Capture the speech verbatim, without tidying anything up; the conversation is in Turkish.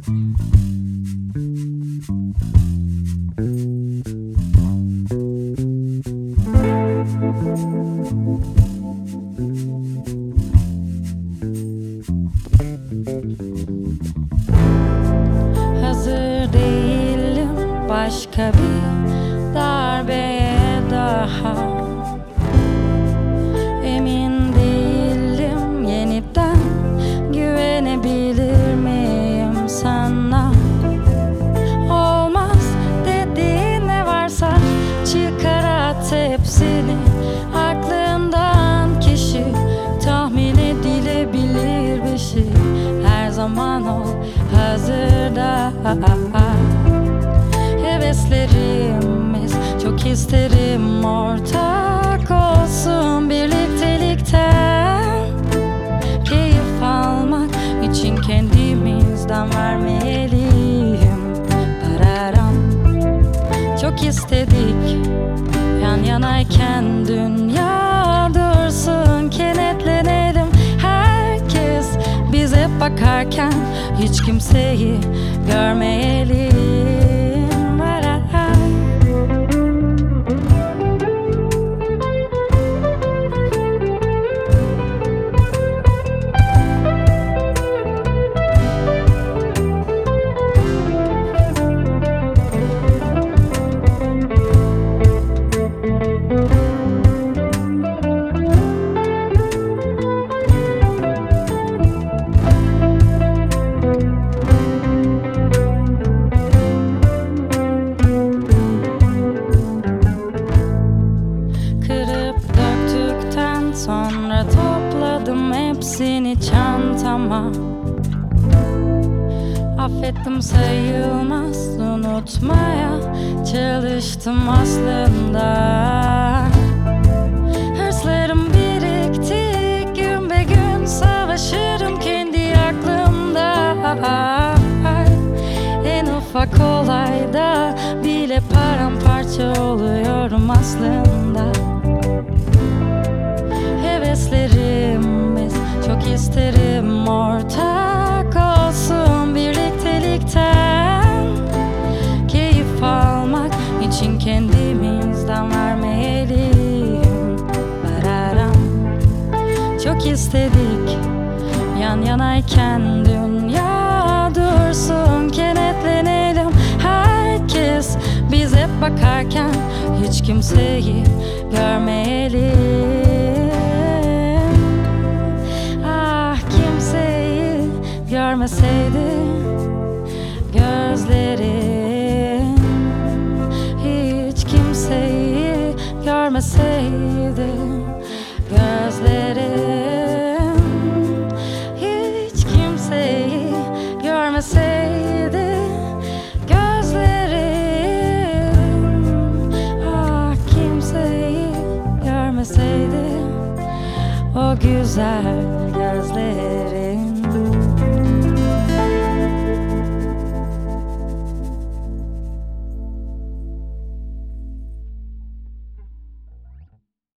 Hazır değilim başka bir darbeye daha. Emin değilim yeniden güvenebilir miyim sana? Olmaz dediğin ne varsa çıkar at hepsini aklından, kişi tahmin edilebilir bir şey. Her zaman ol hazırda. Heveslerimiz çok isterim ortak olsun birliktelikten. Keyif almak için kendimizden vermeliyim. Pararam çok istedik yan yanayken dünya dursun, kenetlenelim. Herkes bize bakarken hiç kimseyi görmeyelim. Sonra topladım hepsini çantama. Affettim sayılmaz, unutmaya çalıştım aslında. Hırslarım birikti, gün be gün savaşırım kendi aklımda. En ufak olayda bile paramparça oluyorum aslında. Heveslerimiz çok isterim ortak olsun birliktelikten. Keyif almak için kendimizden vermeliyim. Bararam çok istedik yan yanayken dünya dursun, kenetlenelim. Herkes bize bakarken hiç kimseyi görmeyelim. Görmeseydi gözlerin, hiç kimseyi görmeseydi gözlerin, hiç kimseyi görmeseydi gözlerin. Ah, kimseyi görmeseydi o güzel gözlerin.